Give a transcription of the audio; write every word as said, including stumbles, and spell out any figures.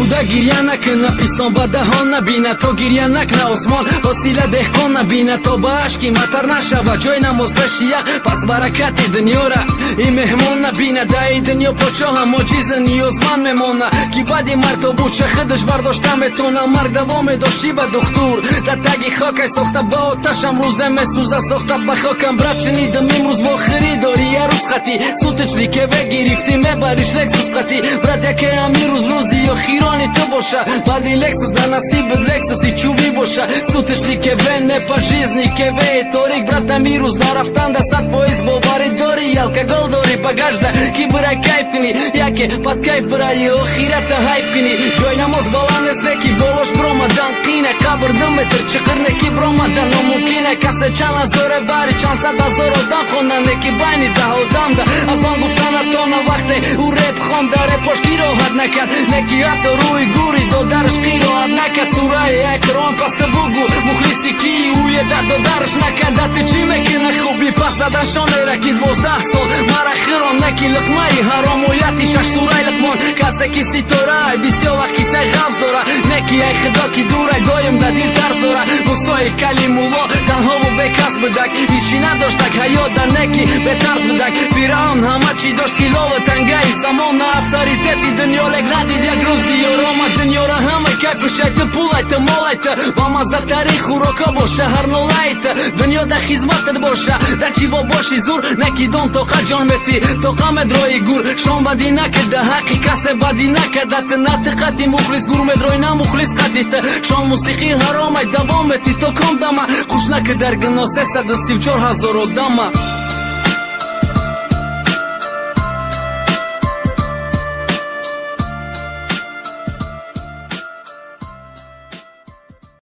کودک گریه نکنه پیستان به دهان نبینه تا گریه نکنه آسمان حاصل دهقان نبینه تا به اشکی مطر نشوه جای نماز بشیه پس برکت دنیا را این مهمان نبینه ده دنیا پاچا هم معجزه نیازمند میمونه کی بدی مرد بود چه خودش برداشته میتونه مرگ دوام داشتی به دختور در تگی خاک ساخته با آتش امروزه میسوزه ساخته به خاکم برد شنیدم امروز با خریداری یه روز خطی سوتش لیکه بگیرفتی میبریش لکسوس خطی برد یکی امیر روز روزی یا خیرانی تو باشه بعدی لکسوس در نصیب لکسوسی چوبی باشه سوتش لیکه به نپاجیزنی که به تاریک برد امیر روز نرفتن ده صد پاییز باوری داری یلکه گل داری بگاش ده کی برای کیف کنی یکی پد کیف برای آخیرت حیف کنی جای نماز بلند است نکی بالاش برامدن قینه قبر دو متر چقر نکی برامدن نممکنه کسی چند هزار باری چند صد هزار آدم خوندن نکی بینی ده آدم ده از آن گفتن تا نه وقت او ریپ خونده ریپاش کی راحت نکرد نکی حتی روی گوری دادرش کی راحت نکرد سوره اکرام پس بگو مخلصی کی اوی در دادرش نکرد دت چی میکنه خوبی پس دادن شانه رکی دوازده سال مرا خیران نکی لقمه حرام و یتی شش سوره لقمان کسی کی ستاره بسیار وقت کسی غفظ داره نکی ای خدا کی دوره گایم در دیر ترس داره گستای کلیم الله تنها و بکس بدک هیچی نداشتک حیات در نکی به ترس بدک فیران همه چی داشت کلا و تنگه زمان افتاری تتی دنیا لگ ندید یک روزی آرام دنیا را همه کیف شایت پولایت مالایت با مزه تاریخ و روکا باشه هر نولایت دنیا در خدمتت باشه در چی با باشی زور نکی دون تو جان متی تو قامد روی گور شام بدی نکده حقی کسی بدی نکدت نتقتی مخلص گور مدروی نمخلص قدیت شام موسیقی حرام دوامتی تو کم دمه خوش نکه در گناه سه صد و سی و چهار هزار دمه